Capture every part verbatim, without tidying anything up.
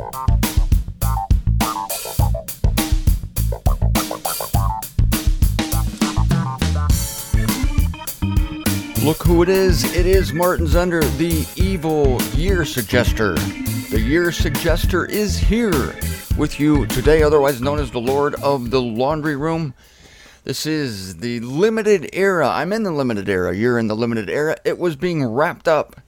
Look who it is. It is Martin Zender, the evil year suggester. The year suggester is here with you today, otherwise known as the Lord of the Laundry Room. This is the limited era. I'm in the limited era. You're in the limited era. It was being wrapped up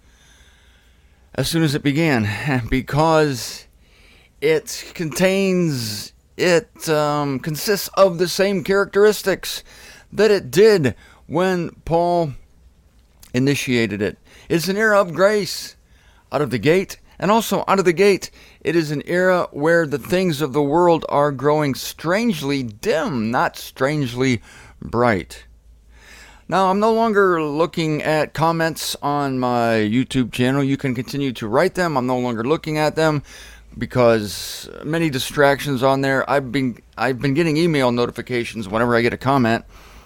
as soon as it began because it contains, it um, consists of the same characteristics that it did when Paul initiated it. It's an era of grace out of the gate, and also out of the gate, it is an era where the things of the world are growing strangely dim, not strangely bright. Now, I'm no longer looking at comments on my YouTube channel. You can continue to write them. I'm no longer looking at them because many distractions on there. I've been I've been getting email notifications whenever I get a comment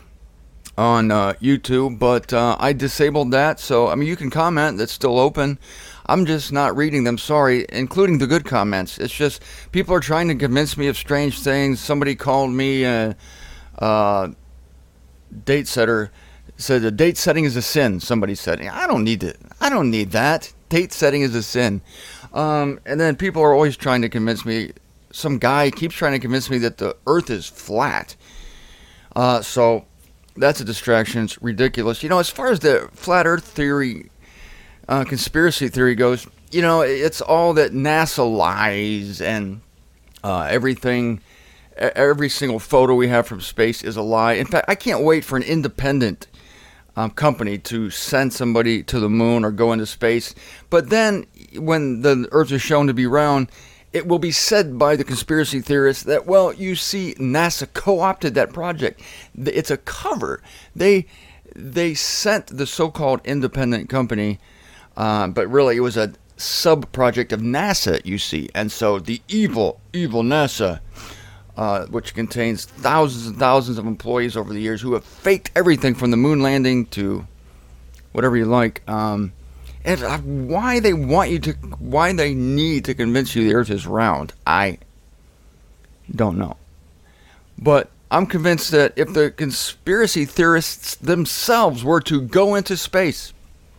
on uh, YouTube, but uh, I disabled that. So, I mean, you can comment. That's still open. I'm just not reading them, sorry, including the good comments. It's just people are trying to convince me of strange things. Somebody called me a, a date setter, said the date setting is a sin. Somebody said, I don't need it. I don't need that. Date setting is a sin. Um, and then people are always trying to convince me. Some guy keeps trying to convince me that the earth is flat. Uh, so that's a distraction. It's ridiculous. You know, as far as the flat earth theory, uh, conspiracy theory goes, you know, it's all that NASA lies and uh, everything, every single photo we have from space is a lie. In fact, I can't wait for an independent um, company to send somebody to the moon or go into space. But then when the earth is shown to be round, it will be said by the conspiracy theorists that, well, you see, NASA co-opted that project. It's a cover. They they sent the so-called independent company, uh, but really it was a sub-project of NASA, you see. And so the evil, evil NASA, uh, which contains thousands and thousands of employees over the years who have faked everything from the moon landing to whatever you like, um, and why they want you to, why they need to convince you the earth is round, I don't know. But I'm convinced that if the conspiracy theorists themselves were to go into space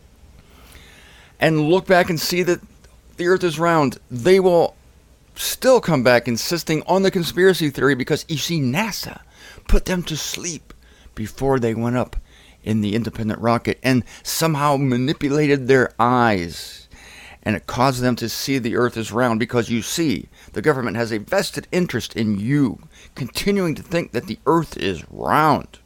and look back and see that the earth is round, they will still come back insisting on the conspiracy theory because, you see, NASA put them to sleep before they went up in the independent rocket and somehow manipulated their eyes, and it caused them to see the earth is round because, you see, the government has a vested interest in you continuing to think that the earth is round.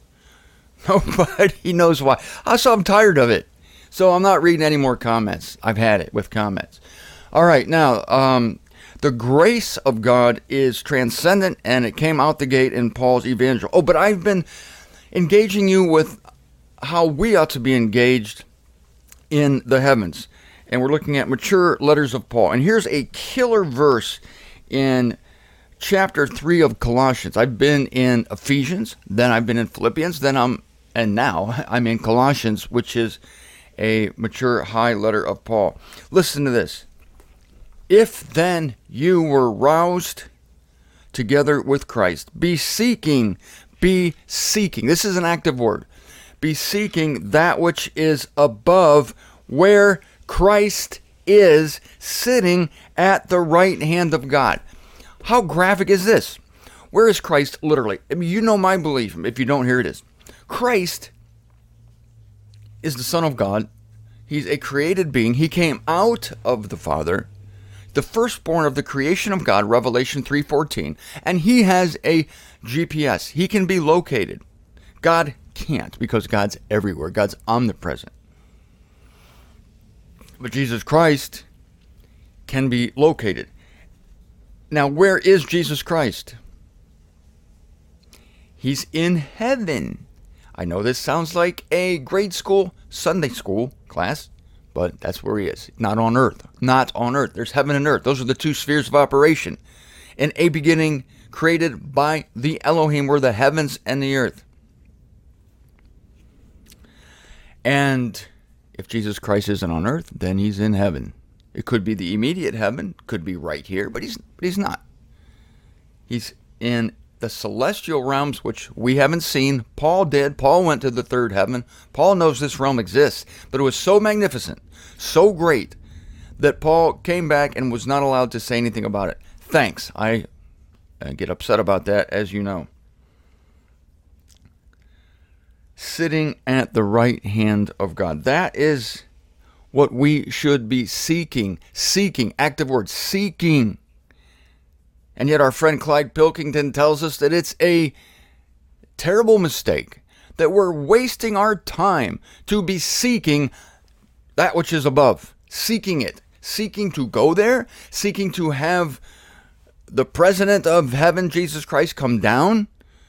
Nobody knows why. So I'm tired of it. So I'm not reading any more comments. I've had it with comments. All right, now, um, the grace of God is transcendent, and it came out the gate in Paul's evangel. Oh, but I've been engaging you with how we ought to be engaged in the heavens. And we're looking at mature letters of Paul. And here's a killer verse in chapter three of Colossians. I've been in Ephesians, then I've been in Philippians, then I'm, and now I'm in Colossians, which is a mature high letter of Paul. Listen to this. If then you were roused together with Christ, be seeking, be seeking. This is an active word. Be seeking that which is above, where Christ is sitting at the right hand of God. How graphic is this? Where is Christ literally? I mean, you know my belief. If you don't, here it is. Christ is the Son of God. He's a created being. He came out of the Father, the firstborn of the creation of God, Revelation three fourteen, and he has a G P S. He can be located. God can't, because God's everywhere. God's omnipresent. But Jesus Christ can be located. Now, where is Jesus Christ? He's in heaven. I know this sounds like a grade school, Sunday school class, but that's where he is. Not on earth. Not on earth. There's heaven and earth. Those are the two spheres of operation. In a beginning, created by the Elohim, were the heavens and the earth. And if Jesus Christ isn't on earth, then he's in heaven. It could be the immediate heaven, could be right here, but he's but he's not. He's in the celestial realms, which we haven't seen. Paul did. Paul went to the third heaven. Paul knows this realm exists, but it was so magnificent, so great, that Paul came back and was not allowed to say anything about it. Thanks. I get upset about that, as you know. Sitting at the right hand of God. That is what we should be seeking. Seeking. Active word. Seeking. And yet our friend Clyde Pilkington tells us that it's a terrible mistake, that we're wasting our time to be seeking that which is above, seeking it, seeking to go there, seeking to have the President of heaven, Jesus Christ, come down.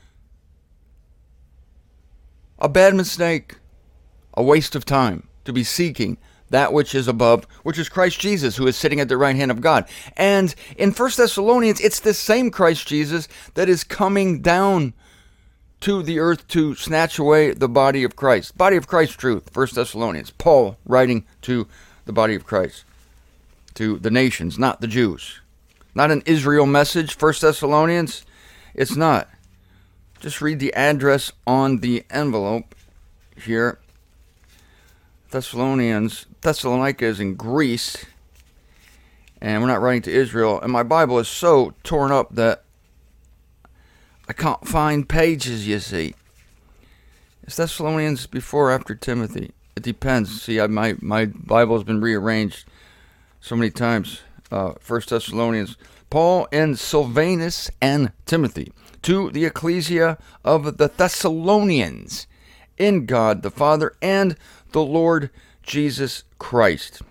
A bad mistake, a waste of time to be seeking that which is above, which is Christ Jesus, who is sitting at the right hand of God. And in First Thessalonians, it's the same Christ Jesus that is coming down to the earth to snatch away the body of Christ. Body of Christ truth, First Thessalonians. Paul writing to the body of Christ, to the nations, not the Jews. Not an Israel message, First Thessalonians. It's not. Just read the address on the envelope here. Thessalonians, Thessalonica is in Greece, and we're not writing to Israel, and my Bible is so torn up that I can't find pages, you see. Is Thessalonians before or after Timothy? It depends. See, I, my, my Bible has been rearranged so many times. Uh, First Thessalonians. Paul and Silvanus and Timothy, to the ecclesia of the Thessalonians, in God the Father and the Lord Jesus Christ.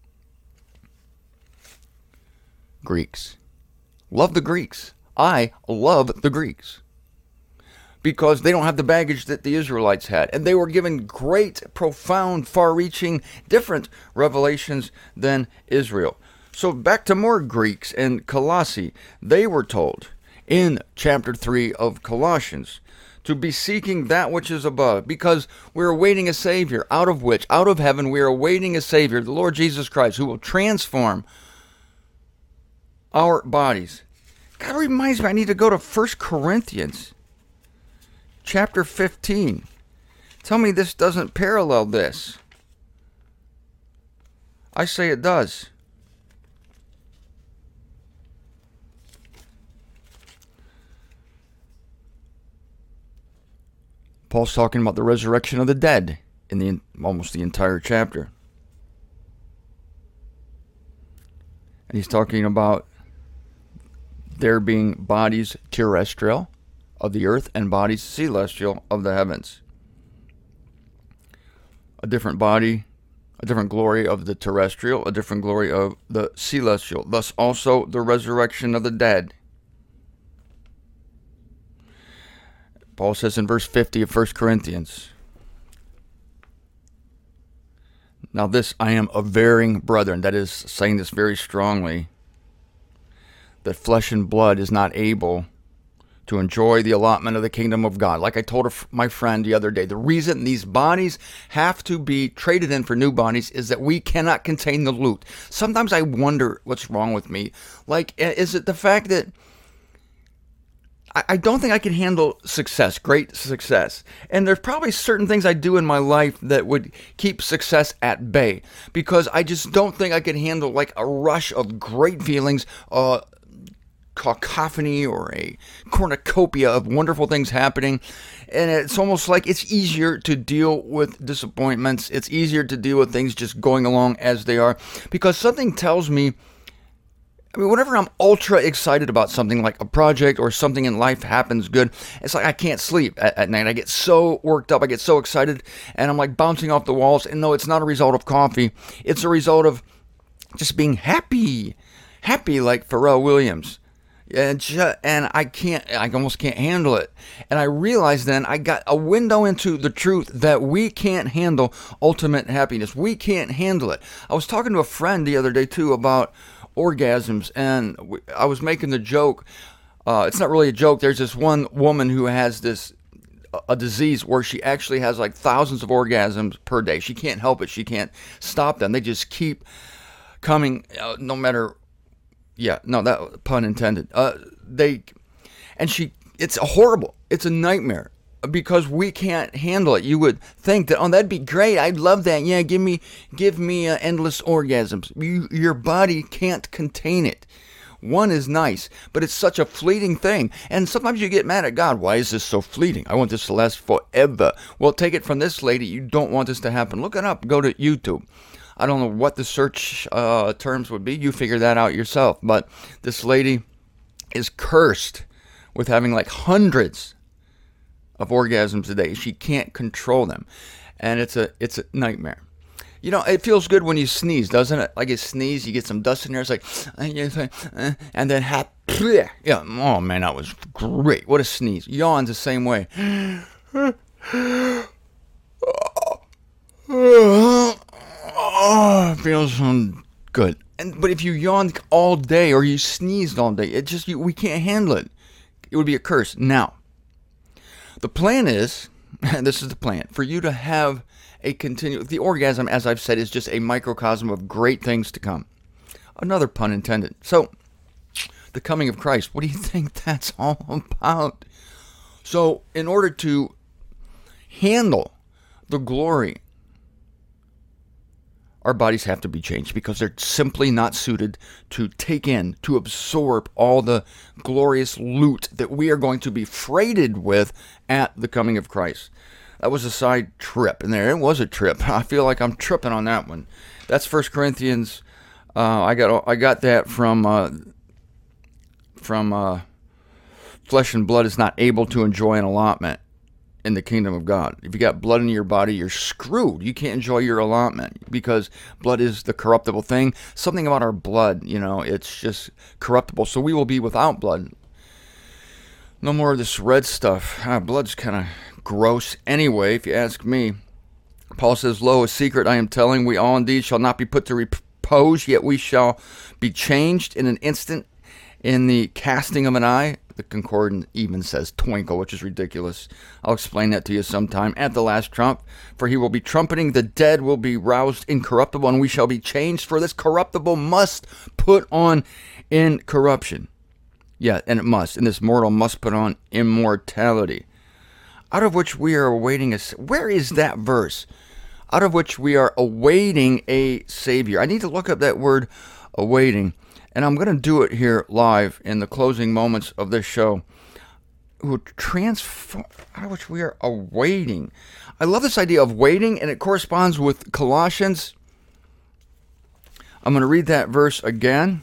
Greeks. Love the Greeks. I love the Greeks. Because they don't have the baggage that the Israelites had. And they were given great, profound, far-reaching, different revelations than Israel. So back to more Greeks and Colossae. They were told in chapter three of Colossians to be seeking that which is above, because we're awaiting a Savior, out of which, out of heaven, we are awaiting a Savior, the Lord Jesus Christ, who will transform our bodies. God reminds me, I need to go to First Corinthians chapter fifteen. Tell me this doesn't parallel this. I say it does. Paul's talking about the resurrection of the dead in the almost the entire chapter. And he's talking about there being bodies terrestrial of the earth and bodies celestial of the heavens. A different body, a different glory of the terrestrial, a different glory of the celestial. Thus also the resurrection of the dead. Paul says in verse fifty of First Corinthians, now this I am averring, brethren, that is saying this very strongly, that flesh and blood is not able to enjoy the allotment of the kingdom of God. Like I told a, my friend the other day, the reason these bodies have to be traded in for new bodies is that we cannot contain the loot. Sometimes I wonder what's wrong with me. Like, is it the fact that I don't think I can handle success, great success. And there's probably certain things I do in my life that would keep success at bay, because I just don't think I can handle like a rush of great feelings, uh, cacophony or a cornucopia of wonderful things happening. And it's almost like it's easier to deal with disappointments. It's easier to deal with things just going along as they are, because something tells me, I mean, whenever I'm ultra excited about something like a project or something in life happens good, it's like I can't sleep at, at night. I get so worked up, I get so excited, and I'm like bouncing off the walls. And no, it's not a result of coffee. It's a result of just being happy. Happy like Pharrell Williams. And, just, and I can't, I almost can't handle it. And I realized then I got a window into the truth that we can't handle ultimate happiness. We can't handle it. I was talking to a friend the other day too about orgasms, and I was making the joke, uh, it's not really a joke, there's this one woman who has this, a disease where she actually has like thousands of orgasms per day. She can't help it, she can't stop them, they just keep coming, uh, no matter, yeah, no, that pun intended. Uh, they, and she, it's horrible. It's a nightmare because we can't handle it. You would think that, oh, that'd be great. I'd love that. Yeah, give me, give me uh, endless orgasms. You, your body can't contain it. One is nice, but it's such a fleeting thing. And sometimes you get mad at God. Why is this so fleeting? I want this to last forever. Well, take it from this lady. You don't want this to happen. Look it up. Go to YouTube. I don't know what the search uh, terms would be. You figure that out yourself. But this lady is cursed with having like hundreds of orgasms a day. She can't control them. And it's a it's a nightmare. You know, it feels good when you sneeze, doesn't it? Like you sneeze, you get some dust in there. It's like, and then, ha- yeah, oh man, that was great. What a sneeze. Yawn's the same way. Oh, it feels so good. And but if you yawn all day or you sneezed all day, it just you, we can't handle it. It would be a curse. Now, the plan is, and this is the plan, for you to have a continuous, the orgasm, as I've said, is just a microcosm of great things to come. Another pun intended. So, the coming of Christ, what do you think that's all about? So, in order to handle the glory, our bodies have to be changed because they're simply not suited to take in, to absorb all the glorious loot that we are going to be freighted with at the coming of Christ. That was a side trip in there. It was a trip. I feel like I'm tripping on that one. That's First Corinthians. Uh, I got I got that from uh, from uh, flesh and blood is not able to enjoy an allotment in the kingdom of God. If you got blood in your body, you're screwed. You can't enjoy your allotment because blood is the corruptible thing. Something about our blood, you know, it's just corruptible. So we will be without blood. No more of this red stuff. Ah, blood's kind of gross anyway, if you ask me. Paul says, lo, a secret I am telling, we all indeed shall not be put to repose, yet we shall be changed in an instant, in the casting of an eye. The Concordant even says twinkle, which is ridiculous. I'll explain that to you sometime. At the last trump, for he will be trumpeting, the dead will be roused incorruptible, and we shall be changed, for this corruptible must put on incorruption. Yeah, and it must, and this mortal must put on immortality, out of which we are awaiting a... Where is that verse? Out of which we are awaiting a Savior. I need to look up that word, awaiting, and I'm going to do it here live in the closing moments of this show. Who transform, out of which we are awaiting. I love this idea of waiting, and it corresponds with Colossians. I'm going to read that verse again.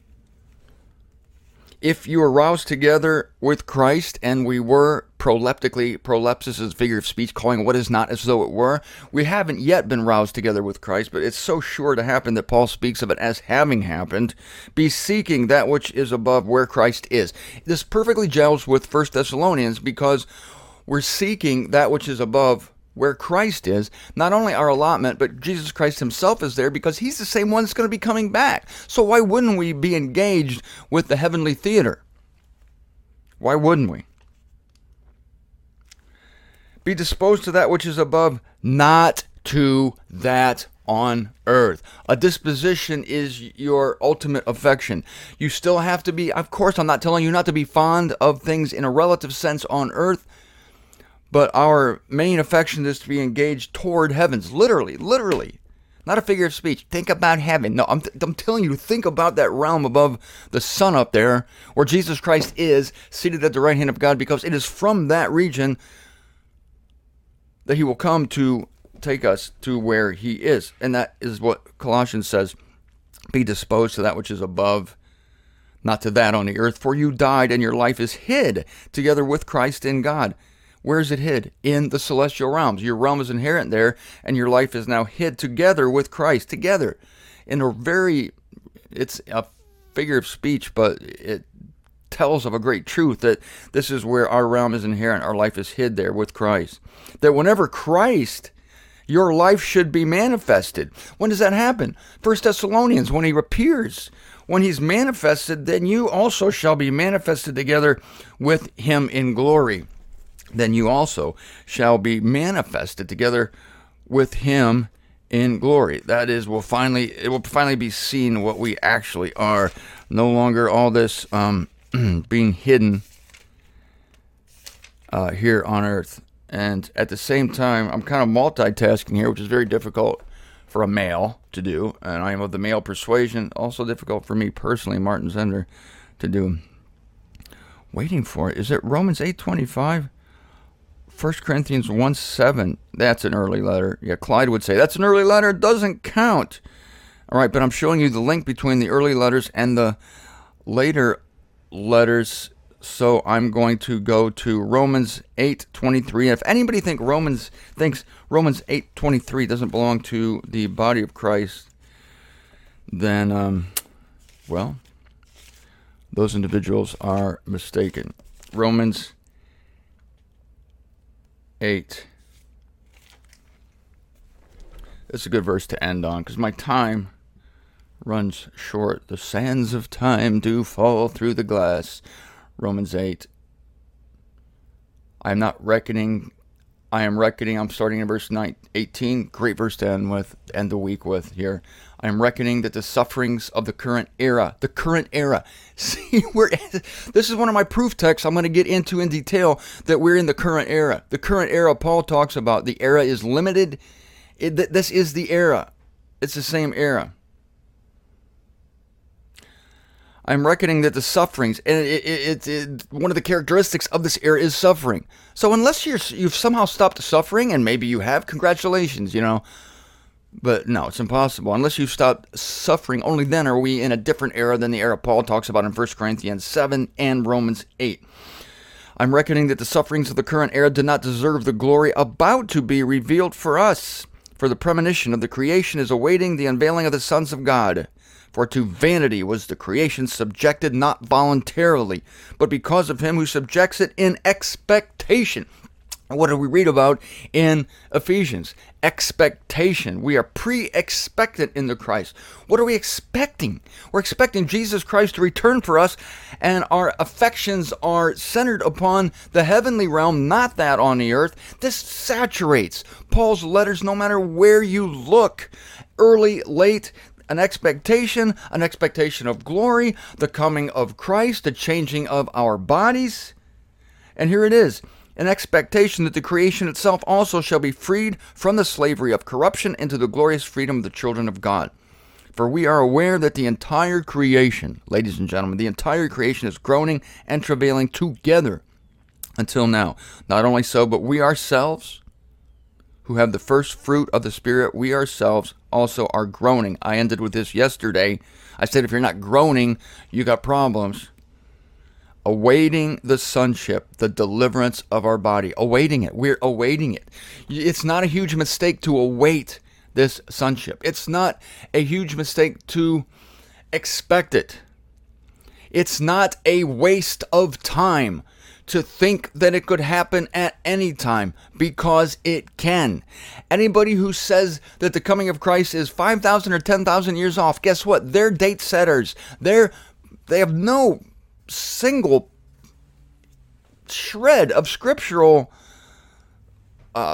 If you are roused together with Christ, and we were proleptically, prolepsis is a figure of speech, calling what is not as though it were. We haven't yet been roused together with Christ, but it's so sure to happen that Paul speaks of it as having happened. Be seeking that which is above where Christ is. This perfectly gels with First Thessalonians because we're seeking that which is above where Christ is. Not only our allotment, but Jesus Christ himself is there because he's the same one that's going to be coming back. So why wouldn't we be engaged with the heavenly theater? Why wouldn't we? Be disposed to that which is above, not to that on earth. A disposition is your ultimate affection. You still have to be, of course, I'm not telling you not to be fond of things in a relative sense on earth, but our main affection is to be engaged toward heavens, literally, literally. Not a figure of speech. Think about heaven. No, I'm, th- I'm telling you, think about that realm above the sun up there, where Jesus Christ is seated at the right hand of God, because it is from that region that he will come to take us to where he is. And that is what Colossians says. Be disposed to that which is above, not to that on the earth. For you died, and your life is hid together with Christ in God. Where is it hid? In the celestial realms. Your realm is inherent there, and your life is now hid together with Christ, together. In a very, it's a figure of speech, but it tells of a great truth that this is where our realm is inherent. Our life is hid there with Christ. That whenever Christ, your life should be manifested. When does that happen? First Thessalonians, when he appears. When he's manifested, then you also shall be manifested together with him in glory. Then you also shall be manifested together with him in glory. That is, we'll finally, it will finally be seen what we actually are. No longer all this um, being hidden uh, here on earth. And at the same time, I'm kind of multitasking here, which is very difficult for a male to do. And I am of the male persuasion. Also difficult for me personally, Martin Zender, to do. Waiting for it. Is it Romans eight twenty-five? First Corinthians one seven. That's an early letter. Yeah, Clyde would say, that's an early letter. It doesn't count. All right, but I'm showing you the link between the early letters and the later letters. So I'm going to go to Romans eight twenty-three. If anybody think Romans thinks Romans eight twenty-three doesn't belong to the body of Christ, then, um, well, those individuals are mistaken. Romans eight. It's a good verse to end on because my time runs short. The sands of time do fall through the glass. Romans eight. I am not reckoning. I am reckoning. I'm starting in verse nine, eighteen. Great verse to end with, end the week with here. I am reckoning that the sufferings of the current era, the current era. See, we're, this is one of my proof texts I'm going to get into in detail that we're in the current era. The current era Paul talks about. The era is limited. It, this is the era. It's the same era. I'm reckoning that the sufferings, and it, it, it, it, one of the characteristics of this era is suffering. So unless you're, you've somehow stopped suffering, and maybe you have, congratulations, you know. But no, it's impossible. Unless you've stopped suffering, only then are we in a different era than the era Paul talks about in First Corinthians seven and Romans eight. I'm reckoning that the sufferings of the current era do not deserve the glory about to be revealed for us. For the premonition of the creation is awaiting the unveiling of the sons of God. For to vanity was the creation subjected, not voluntarily, but because of him who subjects it in expectation. What do we read about in Ephesians? Expectation. We are pre-expectant in the Christ. What are we expecting? We're expecting Jesus Christ to return for us, and our affections are centered upon the heavenly realm, not that on the earth. This saturates Paul's letters no matter where you look. Early, late, an expectation, an expectation of glory, the coming of Christ, the changing of our bodies. And here it is, an expectation that the creation itself also shall be freed from the slavery of corruption into the glorious freedom of the children of God. For we are aware that the entire creation, ladies and gentlemen, the entire creation is groaning and travailing together until now. Not only so, but we ourselves, who have the first fruit of the Spirit, we ourselves also are groaning. I ended with this yesterday. I said if you're not groaning, you got problems. Awaiting the sonship, the deliverance of our body. Awaiting it. We're awaiting it. It's not a huge mistake to await this sonship. It's not a huge mistake to expect it. It's not a waste of time to think that it could happen at any time, because it can. Anybody who says that the coming of Christ is five thousand or ten thousand years off, guess what? They're date setters. They're, they have no single shred of scriptural uh,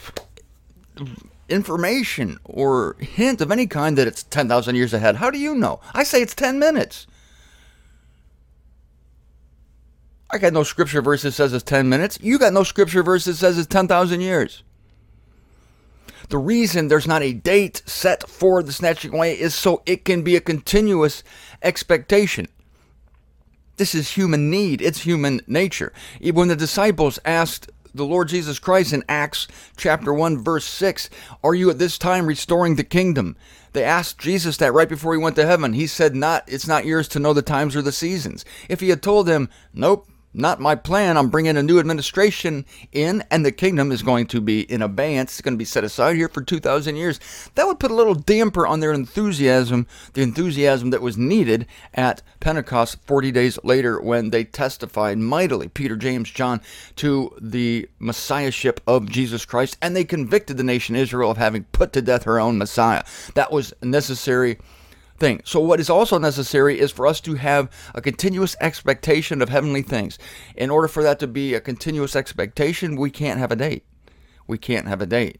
information or hint of any kind that it's ten thousand years ahead. How do you know? I say it's ten minutes. I got no scripture verse that says it's ten minutes. You got no scripture verse that says it's ten thousand years. The reason there's not a date set for the snatching away is so it can be a continuous expectation. This is human need. It's human nature. When the disciples asked the Lord Jesus Christ in Acts chapter one, verse six, are you at this time restoring the kingdom? They asked Jesus that right before he went to heaven. He said, "Not, it's not yours to know the times or the seasons." If he had told them, nope, not my plan, I'm bringing a new administration in, and the kingdom is going to be in abeyance, it's going to be set aside here for two thousand years, that would put a little damper on their enthusiasm, the enthusiasm that was needed at Pentecost forty days later when they testified mightily, Peter, James, John, to the messiahship of Jesus Christ, and they convicted the nation Israel of having put to death her own Messiah. That was necessary thing. So what is also necessary is for us to have a continuous expectation of heavenly things. In order for that to be a continuous expectation, we can't have a date. We can't have a date.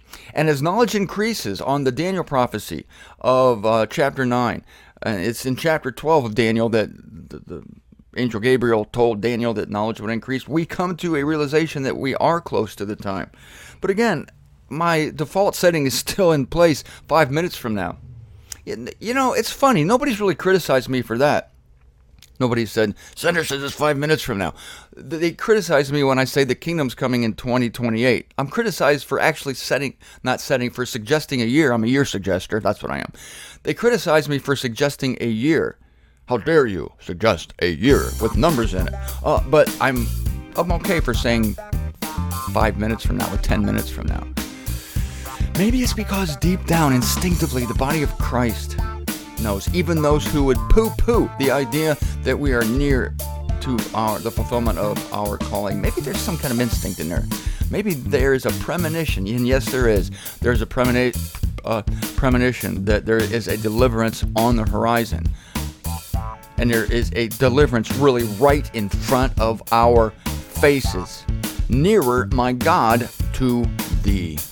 And as knowledge increases on the Daniel prophecy of uh, chapter nine, uh, it's in chapter twelve of Daniel that the, the angel Gabriel told Daniel that knowledge would increase. We come to a realization that we are close to the time. But again, my default setting is still in place five minutes from now. You know, it's funny. Nobody's really criticized me for that. Nobody said, Sender says it's five minutes from now. They criticize me when I say the kingdom's coming in twenty twenty-eight. I'm criticized for actually setting, not setting, for suggesting a year. I'm a year suggester. That's what I am. They criticize me for suggesting a year. How dare you suggest a year with numbers in it? Uh, but I'm, I'm okay for saying five minutes from now or ten minutes from now. Maybe it's because deep down, instinctively, the body of Christ knows, even those who would poo-poo the idea that we are near to our the fulfillment of our calling. Maybe there's some kind of instinct in there. Maybe there is a premonition, and yes, there is. There's a premoni- uh, premonition that there is a deliverance on the horizon. And there is a deliverance really right in front of our faces. Nearer, my God, to thee.